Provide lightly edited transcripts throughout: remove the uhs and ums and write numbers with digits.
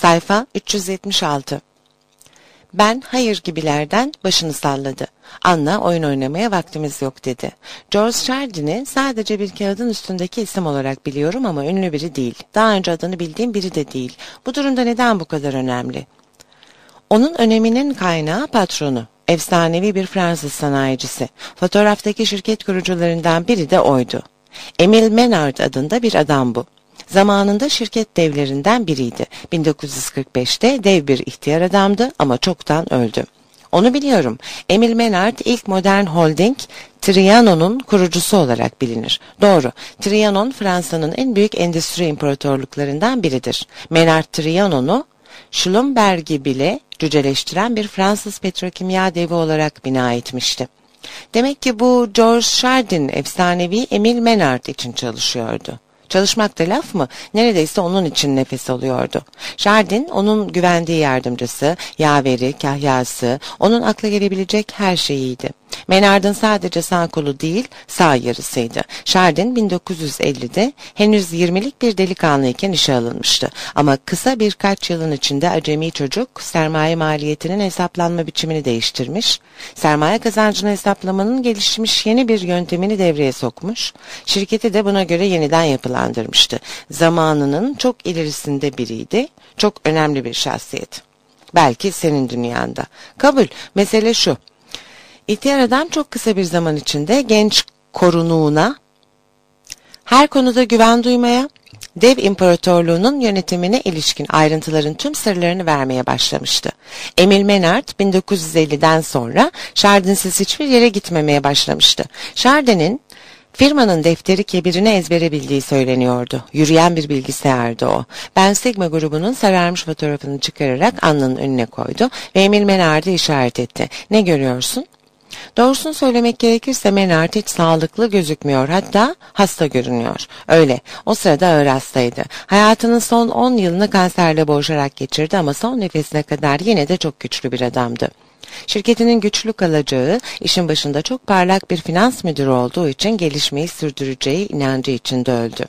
Sayfa 376. Ben hayır gibilerden başını salladı. Anna oyun oynamaya vaktimiz yok dedi. George Chardin'i sadece bir kağıdın üstündeki isim olarak biliyorum ama ünlü biri değil. Daha önce adını bildiğim biri de değil. Bu durumda neden bu kadar önemli? Onun öneminin kaynağı patronu. Efsanevi bir Fransız sanayicisi. Fotoğraftaki şirket kurucularından biri de oydu. Emile Menard adında bir adam bu. Zamanında şirket devlerinden biriydi. 1945'te dev bir ihtiyar adamdı ama çoktan öldü. Onu biliyorum. Emile Menard ilk modern holding Trianon'un kurucusu olarak bilinir. Doğru. Trianon Fransa'nın en büyük endüstri imparatorluklarından biridir. Menard Trianon'u Schlumberg'i bile cüceleştiren bir Fransız petrokimya devi olarak bina etmişti. Demek ki bu George Chardin efsanevi Emile Menard için çalışıyordu. Çalışmak da laf mı? Neredeyse onun için nefes alıyordu. Chardin onun güvendiği yardımcısı, yaveri, kahyası, onun akla gelebilecek her şeyiydi. Menard'ın sadece sağ kolu değil, sağ yarısıydı. Chardin 1950'de henüz 20'lik bir delikanlıyken işe alınmıştı. Ama kısa birkaç yılın içinde acemi çocuk sermaye maliyetinin hesaplanma biçimini değiştirmiş, sermaye kazancını hesaplamanın gelişmiş yeni bir yöntemini devreye sokmuş, şirketi de buna göre yeniden yapılandırmıştı. Zamanının çok ilerisinde biriydi, çok önemli bir şahsiyet. Belki senin dünyanda. Kabul, mesele şu. İhtiyar adam çok kısa bir zaman içinde genç korunuğuna her konuda güven duymaya, dev imparatorluğunun yönetimine ilişkin ayrıntıların tüm sırlarını vermeye başlamıştı. Emile Menard 1950'den sonra Chardin'siz hiçbir yere gitmemeye başlamıştı. Chardin'in firmanın defteri kebirine ezbere bildiği söyleniyordu. Yürüyen bir bilgisayardı o. Ben Sigma grubunun sararmış fotoğrafını çıkararak Anna'nın önüne koydu ve Emile Menard'ı işaret etti. Ne görüyorsun? Doğrusunu söylemek gerekirse Menard hiç sağlıklı gözükmüyor, hatta hasta görünüyor. Öyle, o sırada ağır hastaydı. Hayatının son 10 yılını kanserle boğuşarak geçirdi ama son nefesine kadar yine de çok güçlü bir adamdı. Şirketinin güçlü kalacağı, işin başında çok parlak bir finans müdürü olduğu için gelişmeyi sürdüreceği inancı içinde öldü.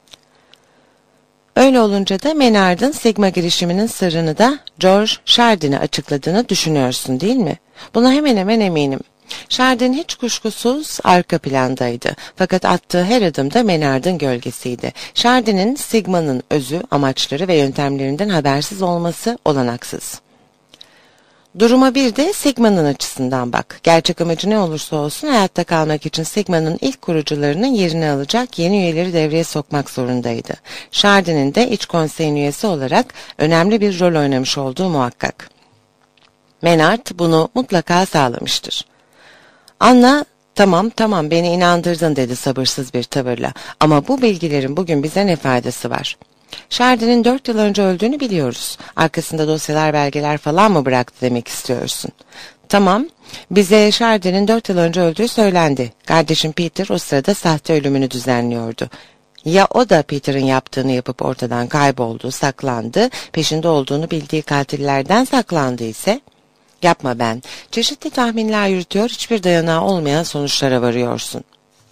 Öyle olunca da Menard'ın Sigma girişiminin sırrını da George Chardin'e açıkladığını düşünüyorsun değil mi? Buna hemen hemen eminim. Chardin hiç kuşkusuz arka plandaydı. Fakat attığı her adımda Menard'ın gölgesiydi. Chardin'in Sigma'nın özü, amaçları ve yöntemlerinden habersiz olması olanaksız. Duruma bir de Sigma'nın açısından bak. Gerçek amacı ne olursa olsun hayatta kalmak için Sigma'nın ilk kurucularının yerini alacak yeni üyeleri devreye sokmak zorundaydı. Chardin'in de iç konseyin üyesi olarak önemli bir rol oynamış olduğu muhakkak. Menard bunu mutlaka sağlamıştır. Anna, tamam beni inandırdın dedi sabırsız bir tavırla. Ama bu bilgilerin bugün bize ne faydası var? Chardin'in 4 yıl önce öldüğünü biliyoruz. Arkasında dosyalar, belgeler falan mı bıraktı demek istiyorsun? Tamam, bize Chardin'in 4 yıl önce öldüğü söylendi. Kardeşim Peter o sırada sahte ölümünü düzenliyordu. Ya o da Peter'ın yaptığını yapıp ortadan kayboldu, saklandı, peşinde olduğunu bildiği katillerden saklandı ise? Yapma ben. Çeşitli tahminler yürütüyor, hiçbir dayanağı olmayan sonuçlara varıyorsun.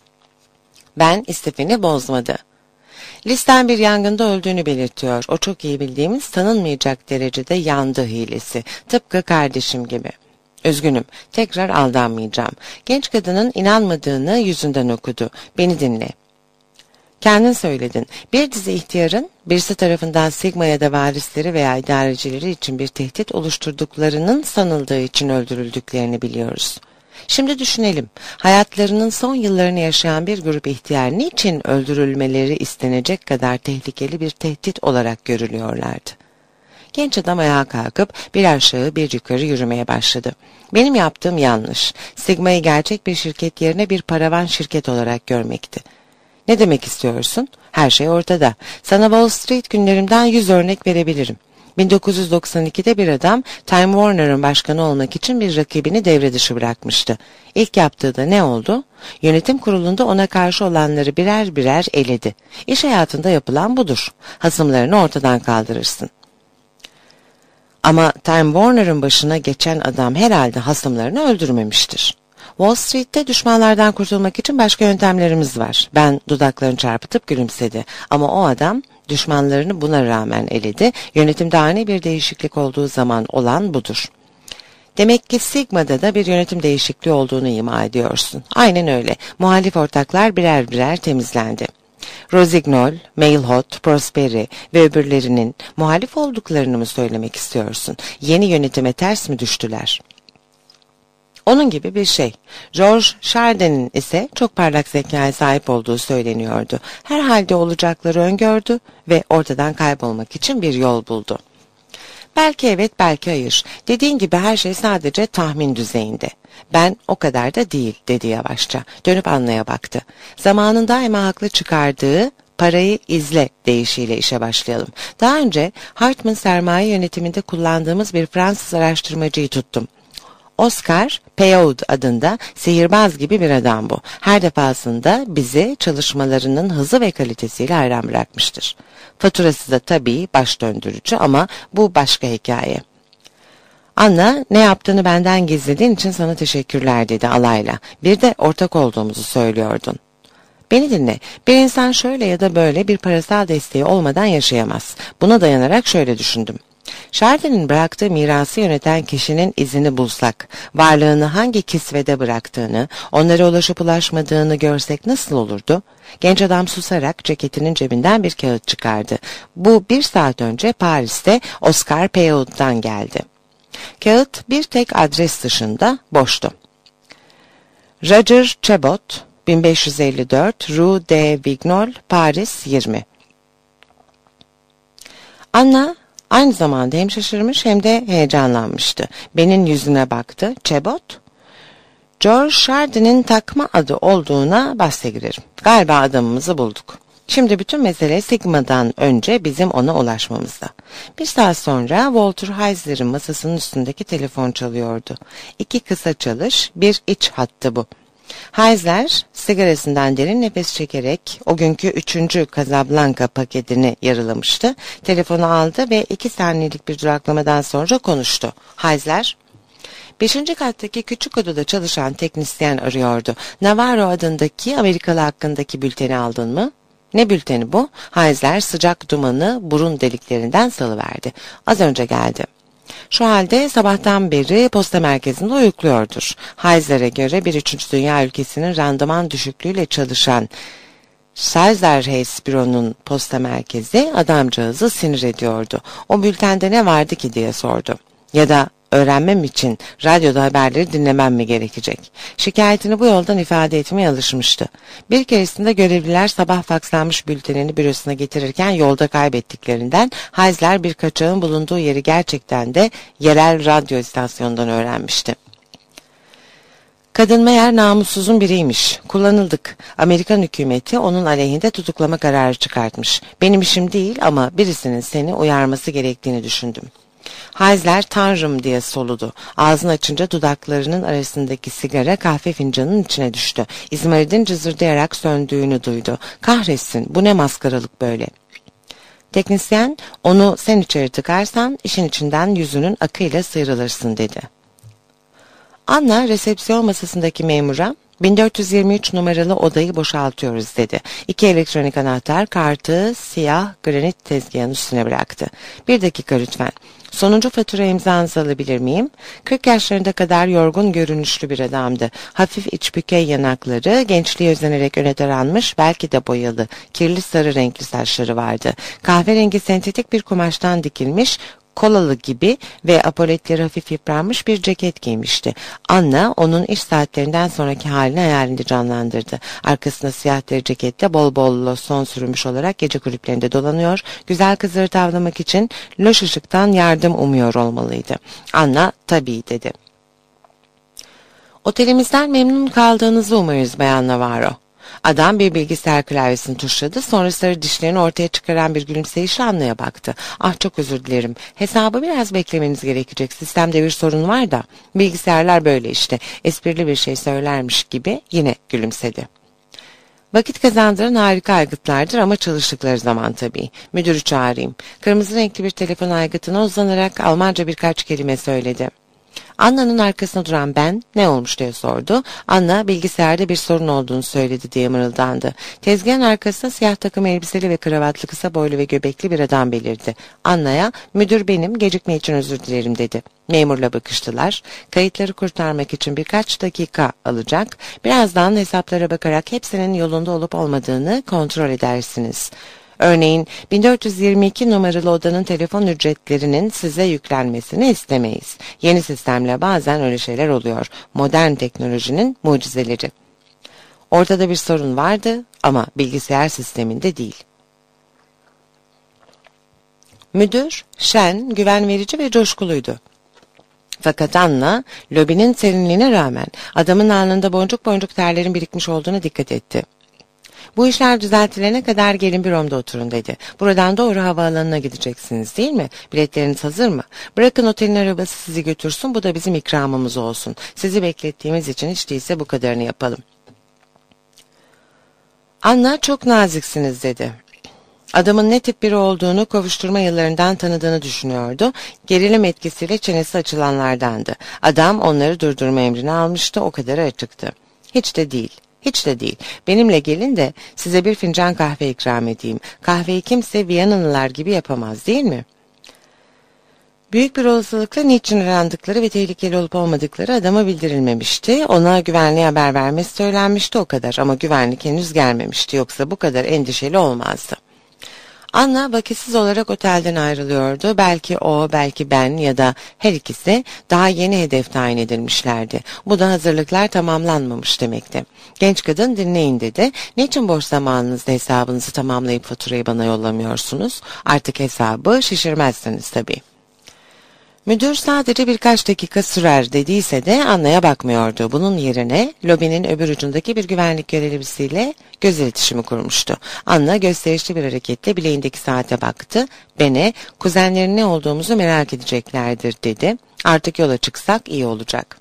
Ben istifini bozmadı. Listen bir yangında öldüğünü belirtiyor. O çok iyi bildiğimiz tanınmayacak derecede yandı hilesi. Tıpkı kardeşim gibi. Üzgünüm, tekrar aldanmayacağım. Genç kadının inanmadığını yüzünden okudu. Beni dinle. Kendin söyledin. Bir dizi ihtiyarın birisi tarafından Sigma ya da varisleri veya idarecileri için bir tehdit oluşturduklarının sanıldığı için öldürüldüklerini biliyoruz. Şimdi düşünelim. Hayatlarının son yıllarını yaşayan bir grup ihtiyar niçin öldürülmeleri istenecek kadar tehlikeli bir tehdit olarak görülüyorlardı? Genç adam ayağa kalkıp bir aşağı bir yukarı yürümeye başladı. Benim yaptığım yanlış. Sigma'yı gerçek bir şirket yerine bir paravan şirket olarak görmekti. Ne demek istiyorsun? Her şey ortada. Sana Wall Street günlerimden 100 örnek verebilirim. 1992'de bir adam Time Warner'ın başkanı olmak için bir rakibini devre dışı bırakmıştı. İlk yaptığı da ne oldu? Yönetim kurulunda ona karşı olanları birer birer eledi. İş hayatında yapılan budur. Hasımlarını ortadan kaldırırsın. Ama Time Warner'ın başına geçen adam herhalde hasımlarını öldürmemiştir. Wall Street'te düşmanlardan kurtulmak için başka yöntemlerimiz var. Ben dudaklarını çarpıtıp gülümsedi. Ama o adam Düşmanlarını buna rağmen eledi. Yönetimde ani bir değişiklik olduğu zaman olan budur. Demek ki Sigma'da da bir yönetim değişikliği olduğunu ima ediyorsun. Aynen öyle. Muhalif ortaklar birer birer temizlendi. Rossignol, Mailhot, Prosperi ve öbürlerinin muhalif olduklarını mı söylemek istiyorsun? Yeni yönetime ters mi düştüler? Onun gibi bir şey. George Chardin'in ise çok parlak zekaya sahip olduğu söyleniyordu. Herhalde olacakları öngördü ve ortadan kaybolmak için bir yol buldu. Belki evet, belki hayır. Dediğin gibi her şey sadece tahmin düzeyinde. Ben o kadar da değil, dedi yavaşça. Dönüp Anna'ya baktı. Zamanın daima haklı çıkardığı parayı izle deyişiyle işe başlayalım. Daha önce Hartman sermaye yönetiminde kullandığımız bir Fransız araştırmacıyı tuttum. Oscar Peyaud adında sihirbaz gibi bir adam bu. Her defasında bizi çalışmalarının hızı ve kalitesiyle hayran bırakmıştır. Faturası da tabii baş döndürücü ama bu başka hikaye. Anna, ne yaptığını benden gizlediğin için sana teşekkürler, dedi alayla. Bir de ortak olduğumuzu söylüyordun. Beni dinle. Bir insan şöyle ya da böyle bir parasal desteği olmadan yaşayamaz. Buna dayanarak şöyle düşündüm. Chardin'in bıraktığı mirası yöneten kişinin izini bulsak, varlığını hangi kisvede bıraktığını, onlara ulaşıp ulaşmadığını görsek nasıl olurdu? Genç adam susarak ceketinin cebinden bir kağıt çıkardı. Bu 1 saat önce Paris'te Oscar Peyaud'dan geldi. Kağıt bir tek adres dışında boştu. Roger Chabot, 1554 Rue de Vignol, Paris 20. Anna aynı zamanda hem şaşırmış hem de heyecanlanmıştı. Ben'in yüzüne baktı. Chabot, George Chardin'in takma adı olduğuna bahse girerim. Galiba adamımızı bulduk. Şimdi bütün mesele Sigma'dan önce bizim ona ulaşmamızda. 1 saat sonra Walter Heisler'in masasının üstündeki telefon çalıyordu. 2 kısa çalış, bir iç hattı bu. Heisler sigarasından derin nefes çekerek o günkü 3. Casablanca paketini yarılamıştı. Telefonu aldı ve 2 saniyelik bir duraklamadan sonra konuştu. Heisler, 5. kattaki küçük odada çalışan teknisyen arıyordu. Navarro adındaki Amerikalı hakkındaki bülteni aldın mı? Ne bülteni bu? Heisler sıcak dumanı burun deliklerinden salıverdi. Az önce geldi. Şu halde sabahtan beri posta merkezinde uyukluyordur. Heisler'e göre bir 3. dünya ülkesinin randıman düşüklüğüyle çalışan Salzerheis büronun posta merkezi adamcağızı sinir ediyordu. O bültende ne vardı ki diye sordu. Ya da öğrenmem için radyoda haberleri dinlemem mi gerekecek? Şikayetini bu yoldan ifade etmeye alışmıştı. Bir keresinde görevliler sabah fakslanmış bültenini bürosuna getirirken yolda kaybettiklerinden Heisler bir kaçağın bulunduğu yeri gerçekten de yerel radyo istasyonundan öğrenmişti. Kadın meğer namussuzun biriymiş. Kullanıldık. Amerikan hükümeti onun aleyhinde tutuklama kararı çıkartmış. Benim işim değil ama birisinin seni uyarması gerektiğini düşündüm. Heisler tanrım diye soludu. Ağzını açınca dudaklarının arasındaki sigara kahve fincanının içine düştü. İzmarit'in cızırdayarak söndüğünü duydu. Kahretsin, bu ne maskaralık böyle. Teknisyen, onu sen içeri tıkarsan işin içinden yüzünün akıyla sıyrılırsın, dedi. Anna resepsiyon masasındaki memura 1423 numaralı odayı boşaltıyoruz, dedi. 2 elektronik anahtar kartı siyah granit tezgahın üstüne bıraktı. 1 dakika lütfen. Sonuncu fatura imzanızı alabilir miyim? 40 yaşlarında kadar yorgun görünüşlü bir adamdı. Hafif iç bükey yanakları, gençliğe özenerek öne taranmış, belki de boyalı, kirli sarı renkli saçları vardı. Kahverengi sentetik bir kumaştan dikilmiş, kolalı gibi ve apoletleri hafif yıpranmış bir ceket giymişti. Anna onun iş saatlerinden sonraki halini hayalinde canlandırdı. Arkasında siyah deri cekette bol bol loson sürülmüş olarak gece kulüplerinde dolanıyor, güzel kızları tavlamak için loş ışıktan yardım umuyor olmalıydı. Anna tabii, dedi. Otelimizden memnun kaldığınızı umarız Bayan Navarro. Adam bir bilgisayar klavyesini tuşladı, sonra sarı dişlerini ortaya çıkaran bir gülümseyişle Anna'ya baktı. Ah, çok özür dilerim. Hesabı biraz beklemeniz gerekecek. Sistemde bir sorun var da. Bilgisayarlar böyle işte. Esprili bir şey söylermiş gibi yine gülümsedi. Vakit kazandıran harika aygıtlardır ama çalıştıkları zaman tabii. Müdürü çağırayım. Kırmızı renkli bir telefon aygıtına uzanarak Almanca birkaç kelime söyledi. Anna'nın arkasında duran Ben ne olmuş diye sordu. Anna bilgisayarda bir sorun olduğunu söyledi diye mırıldandı. Tezgahın arkasında siyah takım elbiseli ve kravatlı kısa boylu ve göbekli bir adam belirdi. Anna'ya müdür benim gecikme için özür dilerim dedi. Memurla bakıştılar. Kayıtları kurtarmak için birkaç dakika alacak. Birazdan hesaplara bakarak hepsinin yolunda olup olmadığını kontrol edersiniz. Örneğin 1422 numaralı odanın telefon ücretlerinin size yüklenmesini istemeyiz. Yeni sistemle bazen öyle şeyler oluyor. Modern teknolojinin mucizeleri. Ortada bir sorun vardı ama bilgisayar sisteminde değil. Müdür, şen, güven verici ve coşkuluydu. Fakat Anna, lobinin serinliğine rağmen adamın alnında boncuk boncuk terlerin birikmiş olduğuna dikkat etti. Bu işler düzeltilene kadar gelin büromda oturun dedi. Buradan doğru havaalanına gideceksiniz değil mi? Biletleriniz hazır mı? Bırakın otelin arabası sizi götürsün, bu da bizim ikramımız olsun. Sizi beklettiğimiz için hiç değilse bu kadarını yapalım. Anna çok naziksiniz dedi. Adamın ne tip biri olduğunu kovuşturma yıllarından tanıdığını düşünüyordu. Gerilim etkisiyle çenesi açılanlardandı. Adam onları durdurma emrini almıştı, o kadar açıktı. Hiç de değil. Hiç de değil. Benimle gelin de size bir fincan kahve ikram edeyim. Kahveyi kimse Viyanalılar gibi yapamaz değil mi? Büyük bir olasılıkla niçin arandıkları ve tehlikeli olup olmadıkları adama bildirilmemişti. Ona güvenliğe haber vermesi söylenmişti o kadar ama güvenlik henüz gelmemişti. Yoksa bu kadar endişeli olmazdı. Anna vakitsiz olarak otelden ayrılıyordu. Belki o, belki ben ya da her ikisi daha yeni hedef tayin edilmişlerdi. Bu da hazırlıklar tamamlanmamış demekti. Genç kadın dinleyin dedi. Niçin boş zamanınızda hesabınızı tamamlayıp faturayı bana yollamıyorsunuz? Artık hesabı şişirmezsiniz tabii. Müdür sadece birkaç dakika sürer dediyse de Anna'ya bakmıyordu. Bunun yerine lobinin öbür ucundaki bir güvenlik görevlisiyle göz iletişimi kurmuştu. Anna gösterişli bir hareketle bileğindeki saate baktı. Ben'e kuzenlerin ne olduğumuzu merak edeceklerdir dedi. Artık yola çıksak iyi olacak.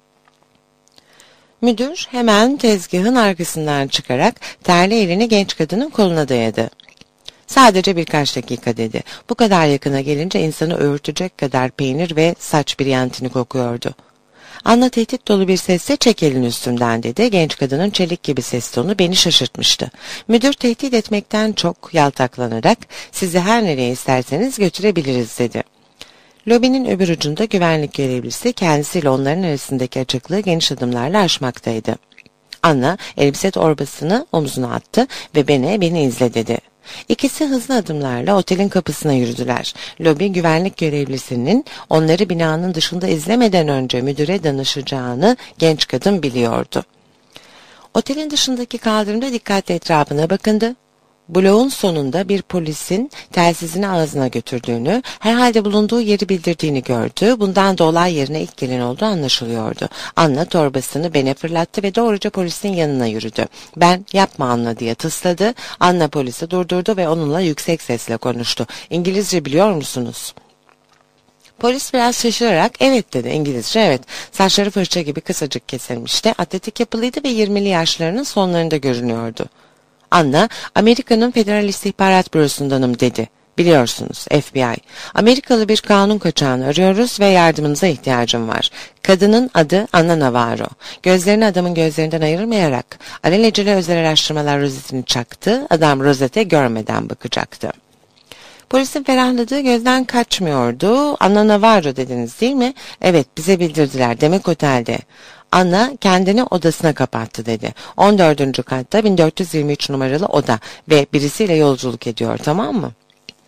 Müdür hemen tezgahın arkasından çıkarak terli elini genç kadının koluna dayadı. Sadece birkaç dakika dedi. Bu kadar yakına gelince insanı öğürtecek kadar peynir ve saç biryantini kokuyordu. Anna tehdit dolu bir sesle çek elini üstümden dedi. Genç kadının çelik gibi ses tonu beni şaşırtmıştı. Müdür tehdit etmekten çok yaltaklanarak sizi her nereye isterseniz götürebiliriz dedi. Lobinin öbür ucunda güvenlik görevlisi kendisiyle onların arasındaki açıklığı geniş adımlarla aşmaktaydı. Anna elbise torbasını omzuna attı ve beni izle dedi. İkisi hızlı adımlarla otelin kapısına yürüdüler. Lobi güvenlik görevlisinin onları binanın dışında izlemeden önce müdüre danışacağını genç kadın biliyordu. Otelin dışındaki kaldırımda dikkatle etrafına bakındı. Bloğun sonunda bir polisin telsizini ağzına götürdüğünü, herhalde bulunduğu yeri bildirdiğini gördü. Bundan da olay yerine ilk gelen olduğu anlaşılıyordu. Anna torbasını Ben'e fırlattı ve doğruca polisin yanına yürüdü. Ben yapma Anna diye tısladı. Anna polisi durdurdu ve onunla yüksek sesle konuştu. İngilizce biliyor musunuz? Polis biraz şaşırarak evet dedi. İngilizce evet. Saçları fırça gibi kısacık kesilmişti. Atletik yapılıydı ve 20'li yaşlarının sonlarında görünüyordu. Anna, Amerika'nın Federal İstihbarat Bürosu'ndanım dedi. Biliyorsunuz, FBI. Amerikalı bir kanun kaçağını arıyoruz ve yardımınıza ihtiyacım var. Kadının adı Anna Navarro. Gözlerini adamın gözlerinden ayırmayarak alelacele özel araştırmalar rozetini çaktı. Adam rozete görmeden bakacaktı. Polisin ferahladığı gözden kaçmıyordu. Anna Navarro dediniz değil mi? Evet, bize bildirdiler. Demek otelde. Anna kendini odasına kapattı dedi. 14. katta 1423 numaralı oda ve birisiyle yolculuk ediyor, tamam mı?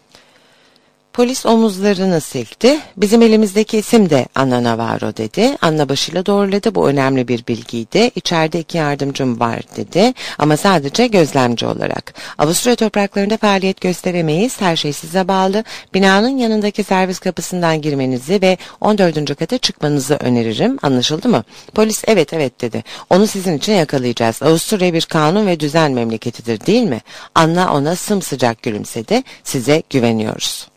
Polis omuzlarını silkti. Bizim elimizdeki isim de Anna Navarro dedi. Anna başıyla doğruladı. Bu önemli bir bilgiydi. İçeride 2 yardımcım var dedi. Ama sadece gözlemci olarak. Avusturya topraklarında faaliyet gösteremeyiz. Her şey size bağlı. Binanın yanındaki servis kapısından girmenizi ve 14. kata çıkmanızı öneririm. Anlaşıldı mı? Polis evet dedi. Onu sizin için yakalayacağız. Avusturya bir kanun ve düzen memleketidir değil mi? Anna ona sımsıcak gülümsedi. Size güveniyoruz.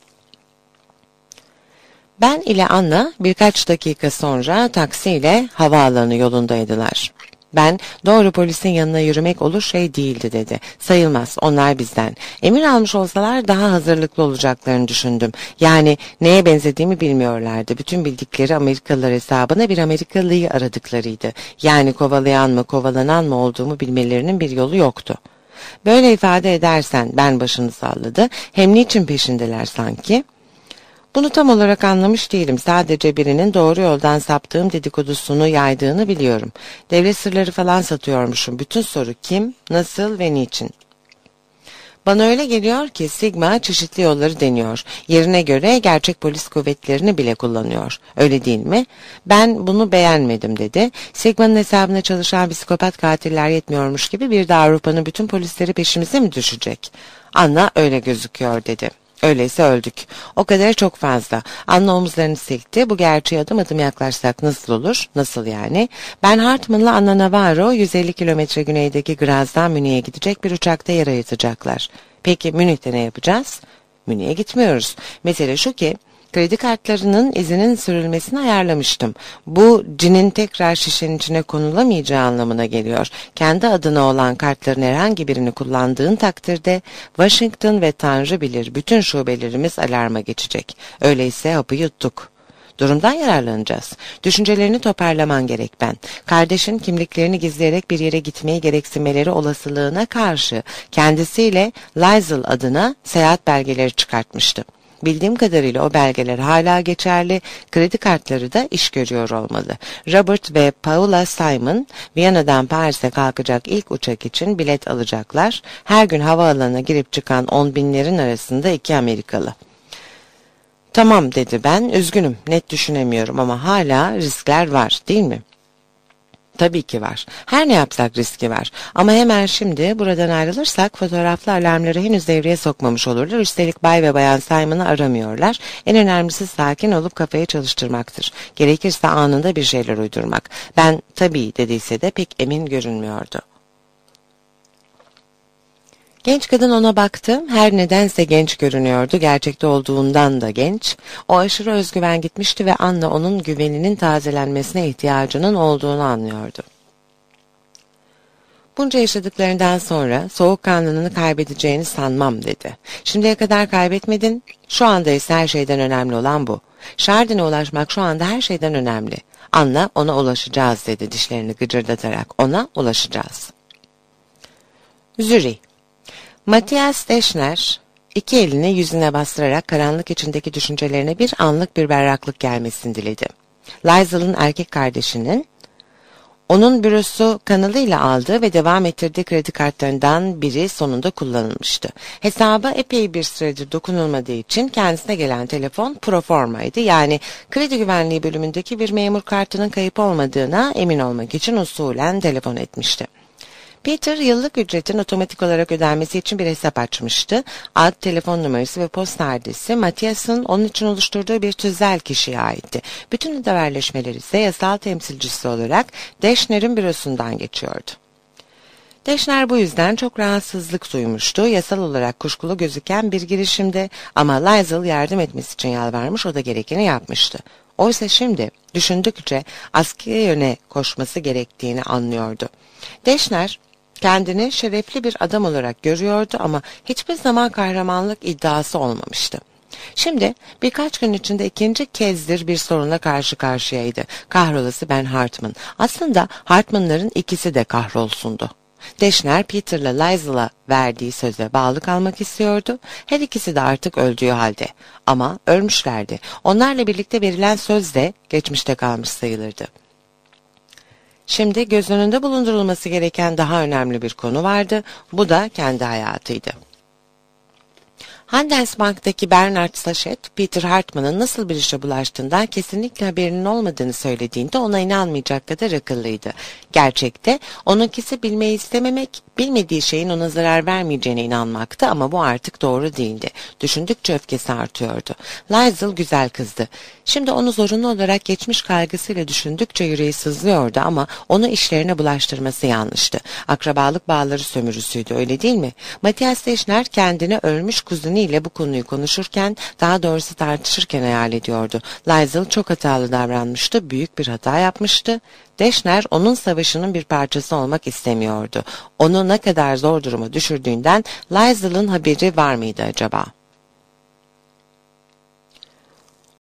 Ben ile Anna birkaç dakika sonra taksiyle havaalanı yolundaydılar. Ben doğru polisin yanına yürümek olur şey değildi dedi. Sayılmaz, onlar bizden. Emir almış olsalar daha hazırlıklı olacaklarını düşündüm. Yani neye benzediğimi bilmiyorlardı. Bütün bildikleri Amerikalılar hesabına bir Amerikalıyı aradıklarıydı. Yani kovalayan mı kovalanan mı olduğumu bilmelerinin bir yolu yoktu. Böyle ifade edersen ben başını salladı. Hem niçin peşindeler sanki? Bunu tam olarak anlamış değilim. Sadece birinin doğru yoldan saptığım dedikodusunu yaydığını biliyorum. Devlet sırları falan satıyormuşum. Bütün soru kim, nasıl ve niçin? Bana öyle geliyor ki Sigma çeşitli yolları deniyor. Yerine göre gerçek polis kuvvetlerini bile kullanıyor. Öyle değil mi? Ben bunu beğenmedim dedi. Sigma'nın hesabına çalışan psikopat katiller yetmiyormuş gibi bir de Avrupa'nın bütün polisleri peşimize mi düşecek? Anna öyle gözüküyor dedi. Öyleyse öldük. O kadar çok fazla. Anna omuzlarını silkti. Bu gerçeğe adım adım yaklaşsak nasıl olur? Nasıl yani? Ben Hartman'la Anna Navarro 150 kilometre güneydeki Graz'dan Münih'e gidecek bir uçakta yer ayırtacaklar. Peki Münih'te ne yapacağız? Münih'e gitmiyoruz. Mesele şu ki kredi kartlarının izinin sürülmesini ayarlamıştım. Bu cinin tekrar şişenin içine konulamayacağı anlamına geliyor. Kendi adına olan kartların herhangi birini kullandığın takdirde Washington ve Tanrı bilir bütün şubelerimiz alarma geçecek. Öyleyse hapı yuttuk. Durumdan yararlanacağız. Düşüncelerini toparlaman gerek ben. Kardeşin kimliklerini gizleyerek bir yere gitmeyi gereksinmeleri olasılığına karşı kendisiyle Liesl adına seyahat belgeleri çıkartmıştı. Bildiğim kadarıyla o belgeler hala geçerli, kredi kartları da iş görüyor olmalı. Robert ve Paula Simon, Viyana'dan Paris'e kalkacak ilk uçak için bilet alacaklar. Her gün havaalanına girip çıkan 10 binlerin arasında 2 Amerikalı. Tamam dedi ben, üzgünüm, net düşünemiyorum ama hala riskler var değil mi? Tabii ki var. Her ne yapsak riski var. Ama hemen şimdi buradan ayrılırsak fotoğraflı alarmları henüz devreye sokmamış olurlar. Üstelik Bay ve Bayan Simon'ı aramıyorlar. En önemlisi sakin olup kafayı çalıştırmaktır. Gerekirse anında bir şeyler uydurmak. Ben tabii dediyse de pek emin görünmüyordu. Genç kadın ona baktı. Her nedense genç görünüyordu. Gerçekte olduğundan da genç. O aşırı özgüven gitmişti ve Anna onun güveninin tazelenmesine ihtiyacının olduğunu anlıyordu. Bunca yaşadıklarından sonra soğukkanlılığını kaybedeceğini sanmam dedi. Şimdiye kadar kaybetmedin. Şu anda ise her şeyden önemli olan bu. Chardin'e ulaşmak şu anda her şeyden önemli. Anna ona ulaşacağız dedi dişlerini gıcırdatarak. Ona ulaşacağız. Zürih. Matthias Deschner, iki elini yüzüne bastırarak karanlık içindeki düşüncelerine bir anlık bir berraklık gelmesini diledi. Liesl'ın erkek kardeşinin, onun bürosu kanalıyla aldığı ve devam ettirdiği kredi kartlarından biri sonunda kullanılmıştı. Hesaba epey bir süredir dokunulmadığı için kendisine gelen telefon proformaydı. Yani kredi güvenliği bölümündeki bir memur kartının kayıp olmadığına emin olmak için usulen telefon etmişti. Peter yıllık ücretin otomatik olarak ödenmesi için bir hesap açmıştı. Ad, telefon numarası ve posta adresi Matthias'ın onun için oluşturduğu bir tüzel kişiye aitti. Bütün haberleşmeler ise yasal temsilcisi olarak Deschner'in bürosundan geçiyordu. Deschner bu yüzden çok rahatsızlık duymuştu. Yasal olarak kuşkulu gözüken bir girişimde ama Liesl yardım etmesi için yalvarmış, o da gerekeni yapmıştı. Oysa şimdi düşündükçe askıya yöne koşması gerektiğini anlıyordu. Deschner kendini şerefli bir adam olarak görüyordu ama hiçbir zaman kahramanlık iddiası olmamıştı. Şimdi birkaç gün içinde ikinci kezdir bir sorunla karşı karşıyaydı. Kahrolası Ben Hartman. Aslında Hartman'ların ikisi de kahrolsundu. Deschner Peter'la Liesl'a verdiği söze bağlı kalmak istiyordu. Her ikisi de artık öldüğü halde. Ama ölmüşlerdi. Onlarla birlikte verilen söz de geçmişte kalmış sayılırdı. Şimdi göz önünde bulundurulması gereken daha önemli bir konu vardı. Bu da kendi hayatıydı. Handelsbank'taki Bernard Sachet, Peter Hartman'ın nasıl bir işe bulaştığından kesinlikle haberinin olmadığını söylediğinde ona inanmayacak kadar akıllıydı. Gerçekte onunkisi bilmeyi istememek, Bilmediği şeyin ona zarar vermeyeceğine inanmaktı ama bu artık doğru değildi. Düşündükçe öfkesi artıyordu. Liesl güzel kızdı. Şimdi onu zorunlu olarak geçmiş kaygısıyla düşündükçe yüreği sızlıyordu ama onu işlerine bulaştırması yanlıştı. Akrabalık bağları sömürüsüydü, öyle değil mi? Matthias Deschner kendini ölmüş kuzeniyle bu konuyu konuşurken, daha doğrusu tartışırken hayal ediyordu. Liesl çok hatalı davranmıştı, büyük bir hata yapmıştı. Deschner onun savaşının bir parçası olmak istemiyordu. Onu ne kadar zor duruma düşürdüğünden Liesl'ın haberi var mıydı acaba?